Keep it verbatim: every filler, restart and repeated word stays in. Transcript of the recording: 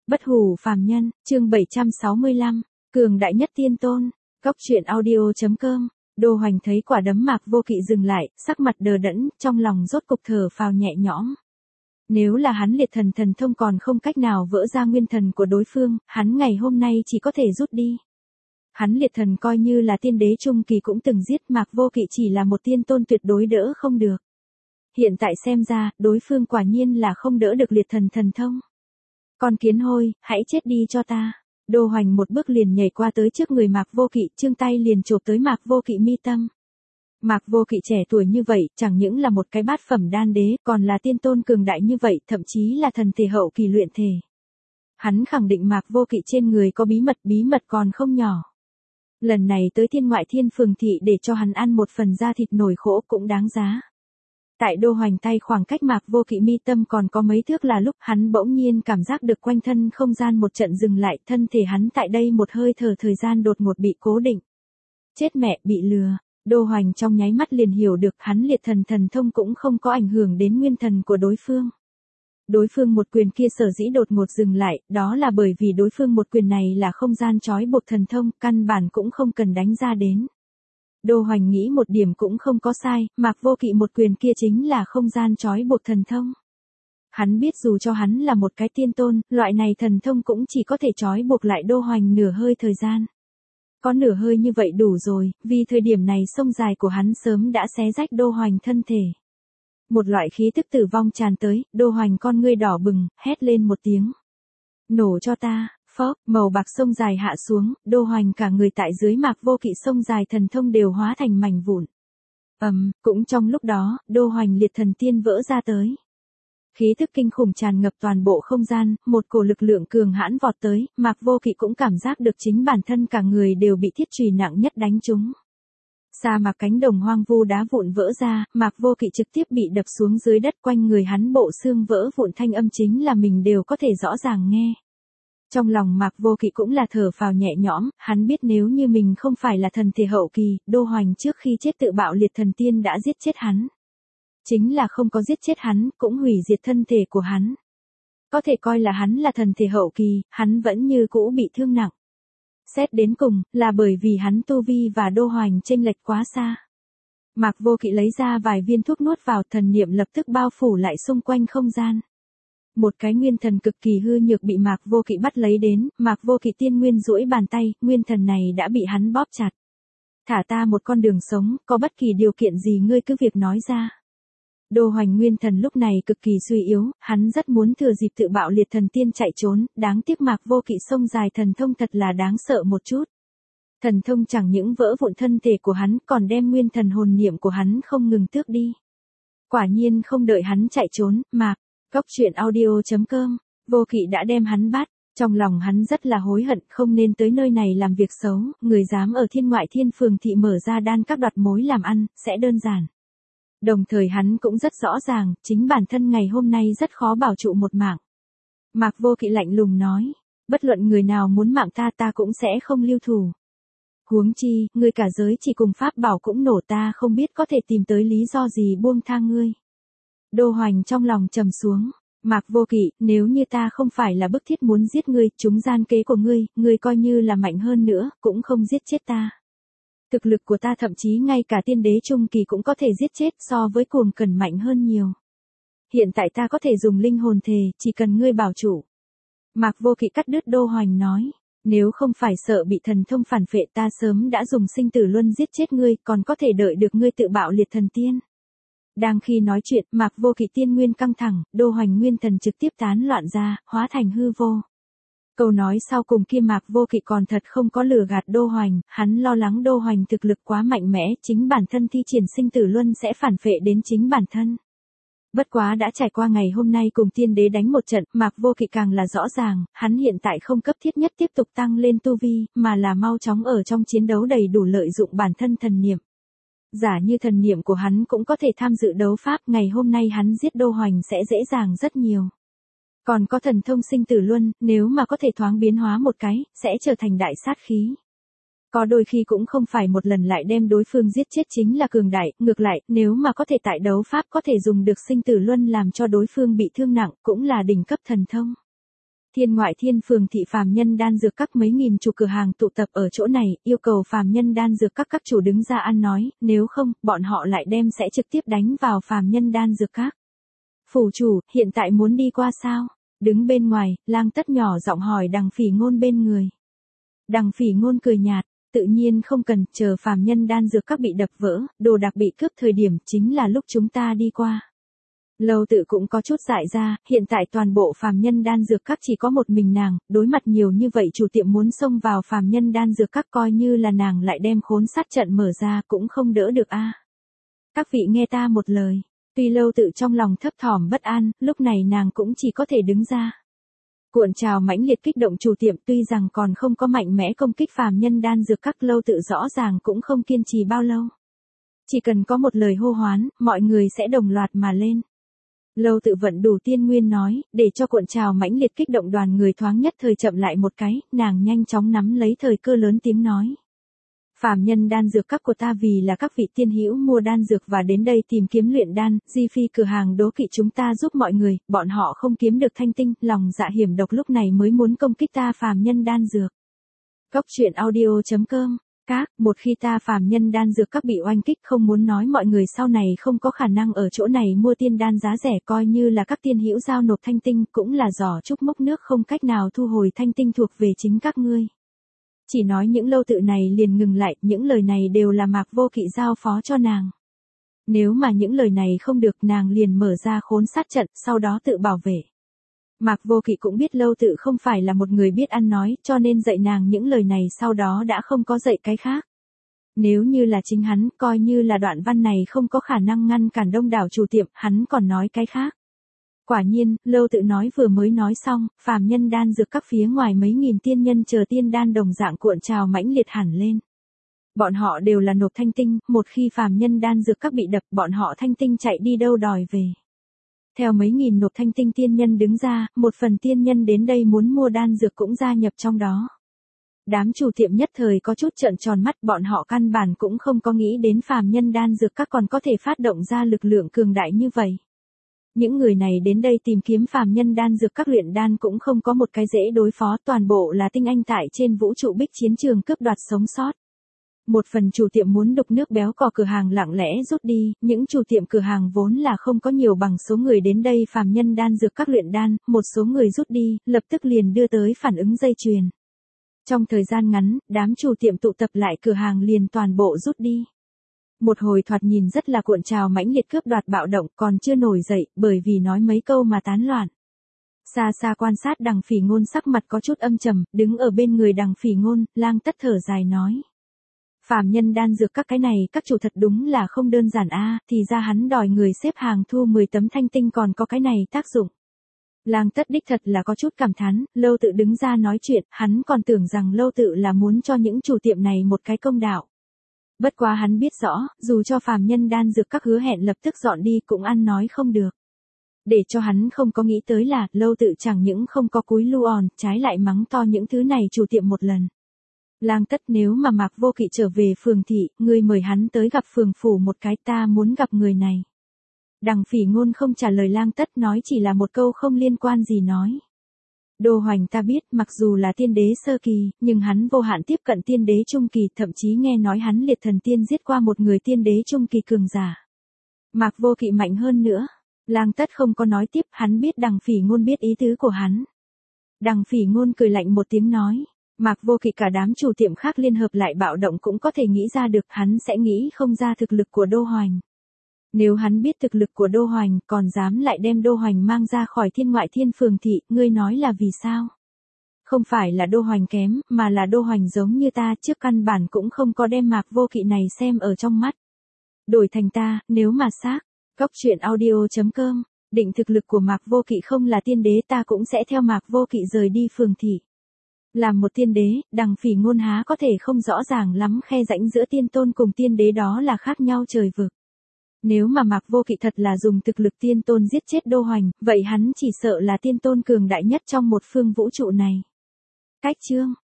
Bất hủ phàm nhân, chương bảy trăm sáu mươi lăm, cường đại nhất tiên tôn. Góc truyện audio chấm com. Đô Hoành thấy quả đấm Mạc Vô Kỵ dừng lại, sắc mặt đờ đẫn, trong lòng rốt cục thở phào nhẹ nhõm. Nếu là hắn liệt thần thần thông còn không cách nào vỡ ra nguyên thần của đối phương, hắn ngày hôm nay chỉ có thể rút đi. Hắn liệt thần coi như là tiên đế trung kỳ cũng từng giết, Mạc Vô Kỵ chỉ là một tiên tôn tuyệt đối đỡ không được. Hiện tại xem ra, đối phương quả nhiên là không đỡ được liệt thần thần thông. Con kiến hôi, hãy chết đi cho ta. Đô Hoành một bước liền nhảy qua tới trước người Mạc Vô Kỵ, chương tay liền chộp tới Mạc Vô Kỵ mi tâm. Mạc Vô Kỵ trẻ tuổi như vậy, chẳng những là một cái bát phẩm đan đế, còn là tiên tôn cường đại như vậy, thậm chí là thần thể hậu kỳ luyện thể. Hắn khẳng định Mạc Vô Kỵ trên người có bí mật, bí mật còn không nhỏ. Lần này tới thiên ngoại thiên phường thị để cho hắn ăn một phần da thịt nổi khổ cũng đáng giá. Tại Đô Hoành tay khoảng cách Mạc Vô Kỵ mi tâm còn có mấy thước là lúc hắn bỗng nhiên cảm giác được quanh thân không gian một trận dừng lại, thân thể hắn tại đây một hơi thở thời gian đột ngột bị cố định. Chết mẹ, bị lừa. Đô Hoành trong nháy mắt liền hiểu được hắn liệt thần thần thông cũng không có ảnh hưởng đến nguyên thần của đối phương. Đối phương một quyền kia sở dĩ đột ngột dừng lại, đó là bởi vì đối phương một quyền này là không gian trói buộc thần thông, căn bản cũng không cần đánh ra đến. Đô Hoành nghĩ một điểm cũng không có sai, Mạc Vô Kỵ một quyền kia chính là không gian trói buộc thần thông. Hắn biết dù cho hắn là một cái tiên tôn, loại này thần thông cũng chỉ có thể trói buộc lại Đô Hoành nửa hơi thời gian. Có nửa hơi như vậy đủ rồi, vì thời điểm này sông dài của hắn sớm đã xé rách Đô Hoành thân thể. Một loại khí tức tử vong tràn tới, Đô Hoành con ngươi đỏ bừng, hét lên một tiếng. Nổ cho ta. Phốc, màu bạc sông dài hạ xuống, Đô Hoành cả người tại dưới Mạc Vô Kỵ sông dài thần thông đều hóa thành mảnh vụn. Ầm, um, cũng trong lúc đó, Đô Hoành liệt thần tiên vỡ ra tới. Khí tức kinh khủng tràn ngập toàn bộ không gian, một cổ lực lượng cường hãn vọt tới, Mạc Vô Kỵ cũng cảm giác được chính bản thân cả người đều bị thiết chùy nặng nhất đánh trúng. Sa mạc cánh đồng hoang vu đá vụn vỡ ra, Mạc Vô Kỵ trực tiếp bị đập xuống dưới đất, quanh người hắn bộ xương vỡ vụn thanh âm chính là mình đều có thể rõ ràng nghe. Trong lòng Mạc Vô Kỵ cũng là thở phào nhẹ nhõm, hắn biết nếu như mình không phải là thần thể hậu kỳ, Đô Hoành trước khi chết tự bạo liệt thần tiên đã giết chết hắn. Chính là không có giết chết hắn, cũng hủy diệt thân thể của hắn. Có thể coi là hắn là thần thể hậu kỳ, hắn vẫn như cũ bị thương nặng. Xét đến cùng, là bởi vì hắn tu vi và Đô Hoành chênh lệch quá xa. Mạc Vô Kỵ lấy ra vài viên thuốc nuốt vào, thần niệm lập tức bao phủ lại xung quanh không gian. Một cái nguyên thần cực kỳ hư nhược bị Mạc Vô Kỵ bắt lấy đến, Mạc Vô Kỵ tiên nguyên duỗi bàn tay, nguyên thần này đã bị hắn bóp chặt. Thả ta một con đường sống, có bất kỳ điều kiện gì ngươi cứ việc nói ra. Đô Hoành nguyên thần lúc này cực kỳ suy yếu, hắn rất muốn thừa dịp tự bạo liệt thần tiên chạy trốn, đáng tiếc Mạc Vô Kỵ sông dài thần thông thật là đáng sợ một chút. Thần thông chẳng những vỡ vụn thân thể của hắn còn đem nguyên thần hồn niệm của hắn không ngừng tước đi. Quả nhiên không đợi hắn chạy trốn, Mạc Góc truyện audio chấm com, Vô Kỵ đã đem hắn bắt, trong lòng hắn rất là hối hận không nên tới nơi này làm việc xấu, người dám ở thiên ngoại thiên phường thị mở ra đan các đoạt mối làm ăn, sẽ đơn giản. Đồng thời hắn cũng rất rõ ràng, chính bản thân ngày hôm nay rất khó bảo trụ một mạng. Mạc Vô Kỵ lạnh lùng nói, bất luận người nào muốn mạng ta ta cũng sẽ không lưu thủ. Huống chi, người cả giới chỉ cùng pháp bảo cũng nổ, ta không biết có thể tìm tới lý do gì buông tha ngươi. Đô Hoành trong lòng trầm xuống, Mạc Vô Kỵ, nếu như ta không phải là bức thiết muốn giết ngươi, chúng gian kế của ngươi, ngươi coi như là mạnh hơn nữa, cũng không giết chết ta. Thực lực của ta thậm chí ngay cả tiên đế trung kỳ cũng có thể giết chết, so với Cuồng Cẩn mạnh hơn nhiều. Hiện tại ta có thể dùng linh hồn thề, chỉ cần ngươi bảo chủ. Mạc Vô Kỵ cắt đứt Đô Hoành nói, nếu không phải sợ bị thần thông phản phệ ta sớm đã dùng sinh tử luân giết chết ngươi, còn có thể đợi được ngươi tự bạo liệt thần tiên. Đang khi nói chuyện, Mạc Vô Kỵ tiên nguyên căng thẳng, Đô Hoành nguyên thần trực tiếp tán loạn ra, hóa thành hư vô. Câu nói sau cùng kia Mạc Vô Kỵ còn thật không có lừa gạt Đô Hoành, hắn lo lắng Đô Hoành thực lực quá mạnh mẽ, chính bản thân thi triển sinh tử luân sẽ phản phệ đến chính bản thân. Bất quá đã trải qua ngày hôm nay cùng tiên đế đánh một trận, Mạc Vô Kỵ càng là rõ ràng, hắn hiện tại không cấp thiết nhất tiếp tục tăng lên tu vi, mà là mau chóng ở trong chiến đấu đầy đủ lợi dụng bản thân thần niệm. Giả như thần niệm của hắn cũng có thể tham dự đấu pháp, ngày hôm nay hắn giết Đô Hoành sẽ dễ dàng rất nhiều. Còn có thần thông sinh tử luân, nếu mà có thể thoáng biến hóa một cái, sẽ trở thành đại sát khí. Có đôi khi cũng không phải một lần lại đem đối phương giết chết chính là cường đại, ngược lại, nếu mà có thể tại đấu pháp có thể dùng được sinh tử luân làm cho đối phương bị thương nặng, cũng là đỉnh cấp thần thông. Thiên Ngoại Thiên phường thị phàm nhân đan dược các mấy nghìn chủ cửa hàng tụ tập ở chỗ này, yêu cầu phàm nhân đan dược các các chủ đứng ra ăn nói, nếu không, bọn họ lại đem sẽ trực tiếp đánh vào phàm nhân đan dược các. Phủ chủ, hiện tại muốn đi qua sao? Đứng bên ngoài, Lang Tất nhỏ giọng hỏi Đằng Phỉ Ngôn bên người. Đằng Phỉ Ngôn cười nhạt, tự nhiên không cần, chờ phàm nhân đan dược các bị đập vỡ, đồ đạc bị cướp thời điểm chính là lúc chúng ta đi qua. Lâu Tự cũng có chút dại ra, hiện tại toàn bộ phàm nhân đan dược các chỉ có một mình nàng, đối mặt nhiều như vậy chủ tiệm muốn xông vào phàm nhân đan dược các coi như là nàng lại đem khốn sát trận mở ra cũng không đỡ được a. Các vị nghe ta một lời. Tuy Lâu Tự trong lòng thấp thỏm bất an, lúc này nàng cũng chỉ có thể đứng ra. Cuộn trào mãnh liệt kích động chủ tiệm, tuy rằng còn không có mạnh mẽ công kích phàm nhân đan dược các, Lâu Tự rõ ràng cũng không kiên trì bao lâu. Chỉ cần có một lời hô hoán, mọi người sẽ đồng loạt mà lên. Lâu Tự vận đủ tiên nguyên nói, để cho cuộn trào mãnh liệt kích động đoàn người thoáng nhất thời chậm lại một cái, nàng nhanh chóng nắm lấy thời cơ lớn tiếng nói. Phàm nhân đan dược các của ta vì là các vị tiên hữu mua đan dược và đến đây tìm kiếm luyện đan, Di Phi cửa hàng đố kỵ chúng ta giúp mọi người, bọn họ không kiếm được thanh tinh, lòng dạ hiểm độc lúc này mới muốn công kích ta phàm nhân đan dược. Góc truyện audio chấm com. Các, một khi ta phàm nhân đan dược các bị oanh kích, không muốn nói mọi người sau này không có khả năng ở chỗ này mua tiên đan giá rẻ, coi như là các tiên hữu giao nộp thanh tinh cũng là giỏ trúc mốc nước không cách nào thu hồi thanh tinh thuộc về chính các ngươi. Chỉ nói những Lâu Tự này liền ngừng lại, những lời này đều là Mạc Vô Kỵ giao phó cho nàng. Nếu mà những lời này không được, nàng liền mở ra khốn sát trận, sau đó tự bảo vệ. Mạc Vô Kỵ cũng biết Lâu Tự không phải là một người biết ăn nói, cho nên dạy nàng những lời này sau đó đã không có dạy cái khác. Nếu như là chính hắn, coi như là đoạn văn này không có khả năng ngăn cản đông đảo chủ tiệm, hắn còn nói cái khác. Quả nhiên, Lâu Tự nói vừa mới nói xong, phàm nhân đan dược các phía ngoài mấy nghìn tiên nhân chờ tiên đan đồng dạng cuộn trào mãnh liệt hẳn lên. Bọn họ đều là nộp thanh tinh, một khi phàm nhân đan dược các bị đập, bọn họ thanh tinh chạy đi đâu đòi về. Theo mấy nghìn nộp thanh tinh tiên nhân đứng ra, một phần tiên nhân đến đây muốn mua đan dược cũng gia nhập trong đó. Đám chủ tiệm nhất thời có chút trợn tròn mắt, bọn họ căn bản cũng không có nghĩ đến phàm nhân đan dược các còn có thể phát động ra lực lượng cường đại như vậy. Những người này đến đây tìm kiếm phàm nhân đan dược các luyện đan cũng không có một cái dễ đối phó, toàn bộ là tinh anh tại trên vũ trụ bích chiến trường cướp đoạt sống sót. Một phần chủ tiệm muốn đục nước béo cò cửa hàng lặng lẽ rút đi, những chủ tiệm cửa hàng vốn là không có nhiều bằng số người đến đây phàm nhân đan dược các luyện đan, một số người rút đi, lập tức liền đưa tới phản ứng dây chuyền. Trong thời gian ngắn, đám chủ tiệm tụ tập lại cửa hàng liền toàn bộ rút đi. Một hồi thoạt nhìn rất là cuộn trào mãnh liệt cướp đoạt bạo động, còn chưa nổi dậy, bởi vì nói mấy câu mà tán loạn. Xa xa quan sát Đằng Phỉ Ngôn sắc mặt có chút âm trầm, đứng ở bên người Đằng Phỉ Ngôn, Lang Tất thở dài nói. Phàm nhân đan dược các cái này, các chủ thật đúng là không đơn giản a, thì ra hắn đòi người xếp hàng thu mười tấm thanh tinh còn có cái này tác dụng. Lang Tất đích thật là có chút cảm thán, Lâu Tự đứng ra nói chuyện, hắn còn tưởng rằng Lâu Tự là muốn cho những chủ tiệm này một cái công đạo. Bất quá hắn biết rõ, dù cho phàm nhân đan dược các hứa hẹn lập tức dọn đi cũng ăn nói không được. Để cho hắn không có nghĩ tới là, Lâu Tự chẳng những không có cúi lu òn, trái lại mắng to những thứ này chủ tiệm một lần. Lang Tất, nếu mà Mạc Vô Kỵ trở về phường thị, ngươi mời hắn tới gặp phường phủ một cái, ta muốn gặp người này. Đằng Phỉ Ngôn không trả lời Lang Tất, nói chỉ là một câu không liên quan gì nói. Đô Hoành ta biết, mặc dù là tiên đế sơ kỳ, nhưng hắn vô hạn tiếp cận tiên đế trung kỳ, thậm chí nghe nói hắn liệt thần tiên giết qua một người tiên đế trung kỳ cường giả. Mạc Vô Kỵ mạnh hơn nữa. Lang Tất không có nói tiếp, hắn biết Đằng Phỉ Ngôn biết ý tứ của hắn. Đằng Phỉ Ngôn cười lạnh một tiếng nói. Mạc Vô Kỵ cả đám chủ tiệm khác liên hợp lại bạo động cũng có thể nghĩ ra được, hắn sẽ nghĩ không ra thực lực của Đô Hoành. Nếu hắn biết thực lực của Đô Hoành, còn dám lại đem Đô Hoành mang ra khỏi Thiên Ngoại Thiên phường thị, ngươi nói là vì sao? Không phải là Đô Hoành kém, mà là Đô Hoành giống như ta, trước căn bản cũng không có đem Mạc Vô Kỵ này xem ở trong mắt. Đổi thành ta, nếu mà xác, góc truyện audio chấm com, định thực lực của Mạc Vô Kỵ không là tiên đế, ta cũng sẽ theo Mạc Vô Kỵ rời đi phường thị. Làm một tiên đế, Đằng Phỉ Ngôn há có thể không rõ ràng lắm khe rãnh giữa tiên tôn cùng tiên đế đó là khác nhau trời vực. Nếu mà Mạc Vô Kỵ thật là dùng thực lực tiên tôn giết chết Đô Hoành, vậy hắn chỉ sợ là tiên tôn cường đại nhất trong một phương vũ trụ này. Cách chương